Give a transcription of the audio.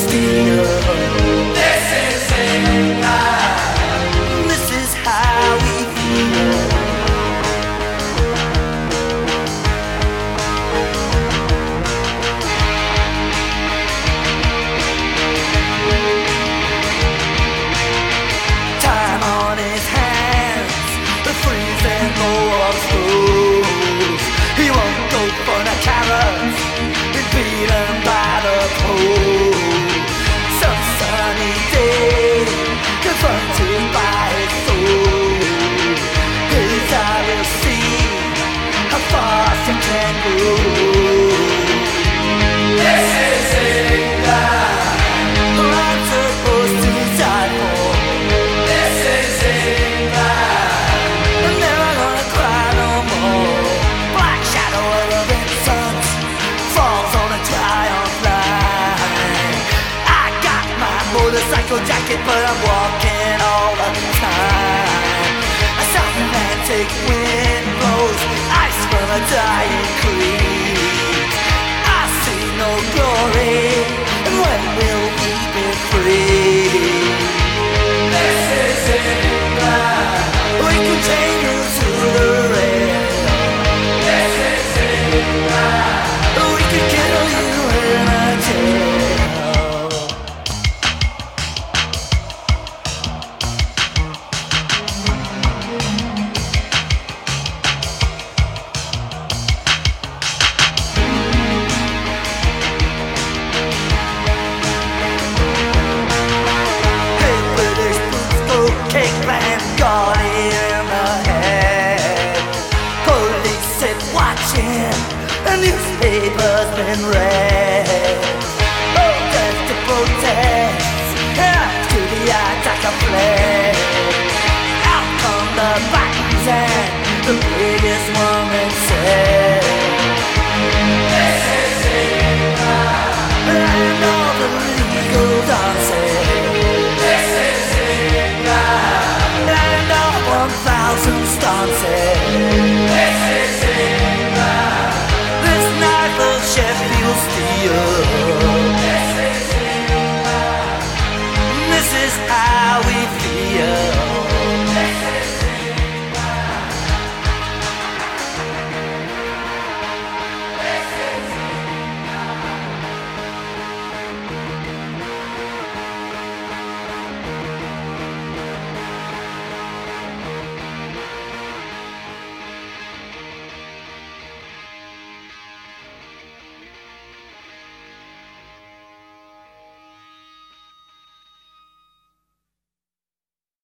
steal. This is England. This is how we feel. Time on his hands, the freezing blow of schools. He won't go for the carrots, been beaten by the pole. Some sunny day, confronted by his soul. His eye will see how far she can go. This is England, who I'm supposed to die for. This is England, I'm never gonna cry no more. Black shadow of the Vincent falls on a triumph line. I got my motorcycle jacket, but I'm walking all the time. A South Atlantic wind blows ice from a dying creek. I see no glory, and when will we be free? This is England, we can chain you to the rail. This is England, we can kill you in a jail. Hey, British boots go cake land, got it in the head. Police sit watching, the newspaper's been read. Protest to protest, after the attack of fled. Out come the buttons and the biggest woman said, this is England, and all the legal dancing. This is England, and all 1,000 stances.